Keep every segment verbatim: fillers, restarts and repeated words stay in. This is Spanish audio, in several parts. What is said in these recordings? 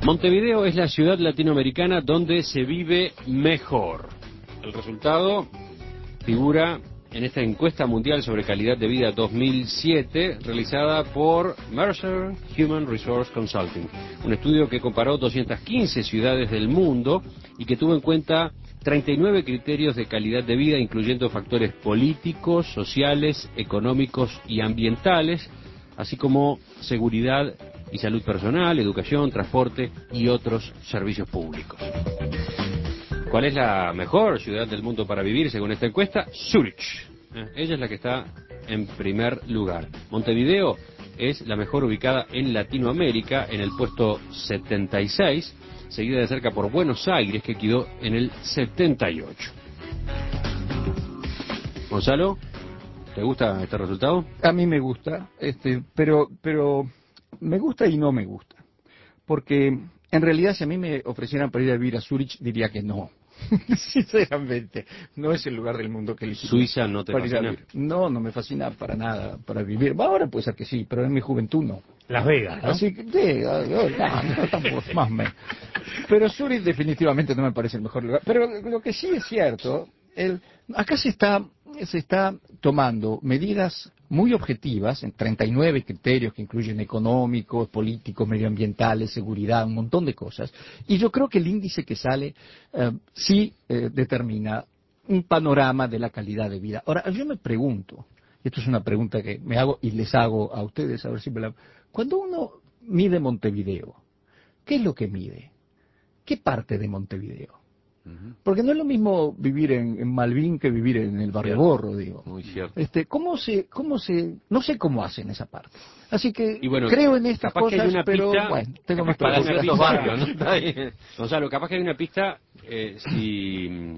Montevideo es la ciudad latinoamericana donde se vive mejor. El resultado figura en esta encuesta mundial sobre calidad de vida dos mil siete, realizada por Mercer Human Resource Consulting, un estudio que comparó doscientas quince ciudades del mundo y que tuvo en cuenta treinta y nueve criterios de calidad de vida, incluyendo factores políticos, sociales, económicos y ambientales, así como seguridad y salud personal, educación, transporte y otros servicios públicos. ¿Cuál es la mejor ciudad del mundo para vivir según esta encuesta? Zurich. Eh, ella es la que está en primer lugar. Montevideo es la mejor ubicada en Latinoamérica, en el puesto setenta y seis, seguida de cerca por Buenos Aires, que quedó en el setenta y ocho. Gonzalo, ¿te gusta este resultado? A mí me gusta, este, pero, pero me gusta y no me gusta. Porque en realidad si a mí me ofrecieran para ir a vivir a Zurich, diría que no. Sinceramente, no es el lugar del mundo que elegí. ¿Suiza no te fascina? No, no me fascina para nada para vivir. Ahora puede ser que sí, pero en mi juventud no. Las Vegas, ¿no? Así que, sí, no, no, tampoco, más me. Pero Zurich definitivamente no me parece el mejor lugar. Pero lo que sí es cierto, el, acá se está, se está tomando medidas muy objetivas, en treinta y nueve criterios que incluyen económicos, políticos, medioambientales, seguridad, un montón de cosas. Y yo creo que el índice que sale eh, sí eh, determina un panorama de la calidad de vida. Ahora, yo me pregunto, y esto es una pregunta que me hago y les hago a ustedes, a ver si me la... Cuando uno mide Montevideo, ¿qué es lo que mide? ¿Qué parte de Montevideo? Porque no es lo mismo vivir en, en Malvin que vivir en el Barrio Cierto. Borro, digo. Muy cierto. Este, ¿cómo se, cómo se, no sé cómo hacen esa parte. Así que Y bueno, creo en estas capaz que hay cosas, una pero pista, bueno, tengo más para preguntas. estos barrios, ¿no? Está bien. Gonzalo, capaz que hay una pista eh, si,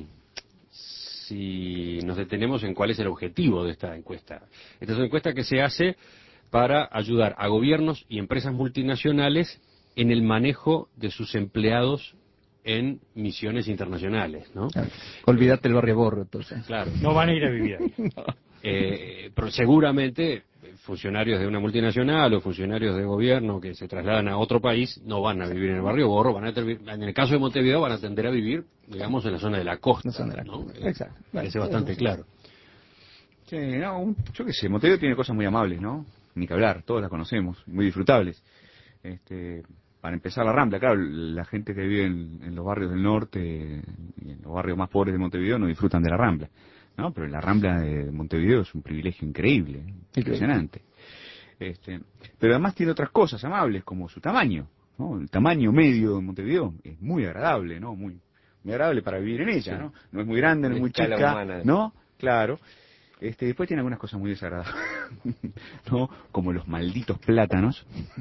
si nos detenemos en cuál es el objetivo de esta encuesta. Esta es una encuesta que se hace para ayudar a gobiernos y empresas multinacionales en el manejo de sus empleados en misiones internacionales, ¿no? Ah, olvídate el Barrio Borro, entonces. Claro. No van a ir a vivir ahí. No. Eh, pero seguramente funcionarios de una multinacional o funcionarios de gobierno que se trasladan a otro país no van a vivir en el Barrio Borro, van a ter- en el caso de Montevideo van a tender a vivir, digamos, en la zona de la costa, La zona de la ¿no? costa. Exacto. Eh, Bueno, Parece bastante sí. claro. Sí, no, un- yo qué sé, Montevideo tiene cosas muy amables, ¿no? Ni que hablar, todas las conocemos, muy disfrutables. Este, para empezar la Rambla, claro, la gente que vive en, en los barrios del norte y en los barrios más pobres de Montevideo no disfrutan de la Rambla, ¿no? Pero la Rambla de Montevideo es un privilegio increíble, ¿eh? Impresionante. Este, pero además tiene otras cosas amables, como su tamaño, ¿no? El tamaño medio de Montevideo es muy agradable, ¿no? Muy, muy agradable para vivir en ella, ¿no? No es muy grande, no es muy Escala chica, humana. ¿no? Claro. Este, después tiene algunas cosas muy desagradables, ¿no? Como los malditos plátanos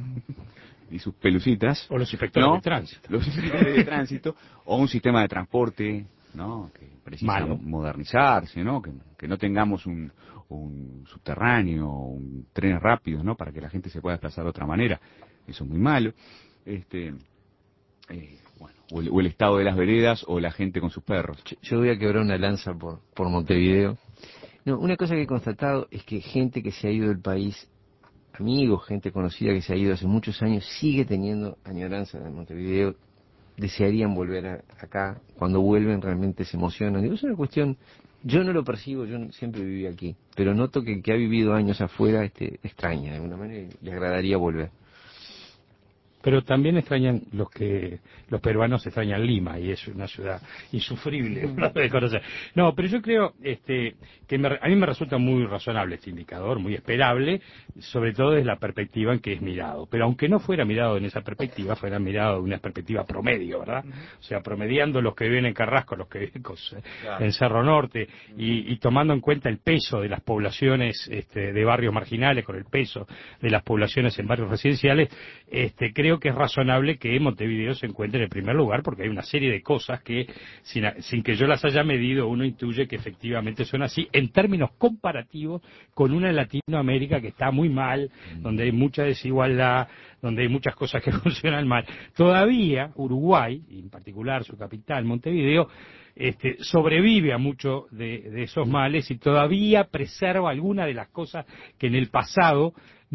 y sus pelucitas. O los inspectores ¿no? de tránsito. Los inspectores de tránsito, o un sistema de transporte, ¿no? Que precisa Malo. modernizarse, ¿no? Que, que no tengamos un, un subterráneo, un trenes rápidos, ¿no? Para que la gente se pueda desplazar de otra manera. Eso es muy malo. Este, eh, bueno, o el, o el estado de las veredas o la gente con sus perros. Yo, yo voy a quebrar una lanza por, por Montevideo. No, una cosa que he constatado es que gente que se ha ido del país, amigos, gente conocida que se ha ido hace muchos años, sigue teniendo añoranza de Montevideo, desearían volver a, acá, cuando vuelven realmente se emocionan. Digo, es una cuestión, yo no lo percibo, yo no- siempre viví aquí, pero noto que el que ha vivido años afuera este, extraña de alguna manera y le agradaría volver. Pero también extrañan los que los peruanos extrañan Lima y es una ciudad insufrible de conocer. No, pero yo creo este, que me- a mí me resulta muy razonable este indicador, muy esperable, sobre todo desde la perspectiva en que es mirado. Pero aunque no fuera mirado en esa perspectiva, fuera mirado de una perspectiva promedio, ¿verdad? O sea, promediando los que viven en Carrasco, los que viven con- en Cerro Norte y, y tomando en cuenta el peso de las poblaciones este, de barrios marginales con el peso de las poblaciones en barrios residenciales, este, creo que es razonable que Montevideo se encuentre en el primer lugar porque hay una serie de cosas que sin, sin que yo las haya medido uno intuye que efectivamente son así en términos comparativos con una Latinoamérica que está muy mal, donde hay mucha desigualdad, donde hay muchas cosas que funcionan mal. Todavía Uruguay, y en particular su capital Montevideo, este, sobrevive a muchos de, de esos males y todavía preserva algunas de las cosas que en el pasado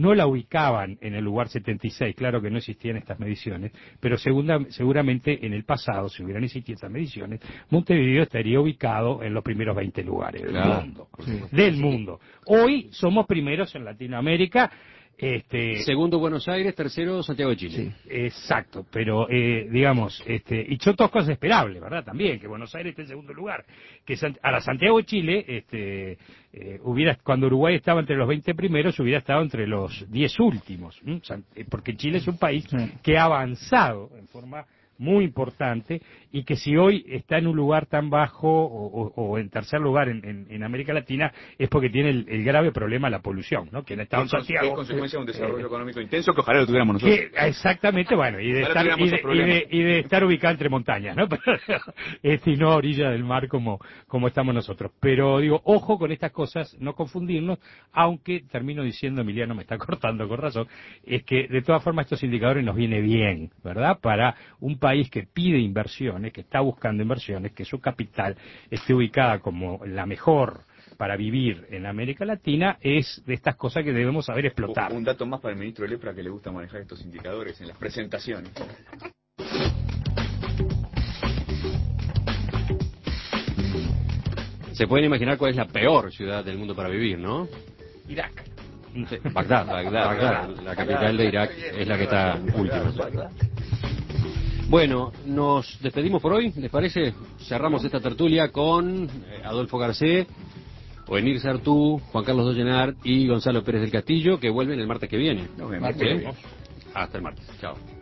no la ubicaban en el lugar setenta y seis, claro que no existían estas mediciones, pero segunda, seguramente en el pasado, si hubieran existido estas mediciones, Montevideo estaría ubicado en los primeros veinte lugares del Claro. mundo. Del mundo. Hoy somos primeros en Latinoamérica. Este, Segundo Buenos Aires, tercero Santiago de Chile. Sí. Exacto, pero eh, digamos, este, y son todas cosas esperables, ¿verdad? También, que Buenos Aires esté en segundo lugar. Que Sant- a la Santiago de Chile, este, eh, hubiera, cuando Uruguay estaba entre los veinte primeros, hubiera estado entre los diez últimos, ¿m? Sant- eh, porque Chile es un país Sí. que ha avanzado en forma muy importante y que si hoy está en un lugar tan bajo o, o- o en tercer lugar en, en- en América Latina es porque tiene el, el grave problema de la polución, ¿no? Que en Estado en Es, cons- Santiago es consecuencia de un desarrollo eh, económico intenso que ojalá lo tuviéramos nosotros. que, exactamente, bueno, y de, Ojalá estar, y, tuviéramos de, esos y, de, problemas. y de estar ubicado entre montañas, ¿no? Este, y no a orilla del mar como, como estamos nosotros. Pero digo, ojo con estas cosas, no confundirnos, aunque termino diciendo, Emiliano me está cortando con razón, es que de todas formas estos indicadores nos viene bien, ¿verdad? Para un país que pide inversiones, que está buscando inversiones, que su capital esté ubicada como la mejor para vivir en América Latina, es de estas cosas que debemos saber explotar. Un dato más para el ministro Lepra, que le gusta manejar estos indicadores en las presentaciones. Se pueden imaginar cuál es la peor ciudad del mundo para vivir, ¿no? Irak. Sí, Bagdad, Bagdad, Bagdad, la capital de Irak es la que está última. Bueno, nos despedimos por hoy, ¿les parece? Cerramos esta tertulia con eh, Adolfo Garcés, Oenir Sartú, Juan Carlos Dollenart y Gonzalo Pérez del Castillo, que vuelven el martes que viene. Nos vemos. ¿Bien? Hasta el martes. Chao.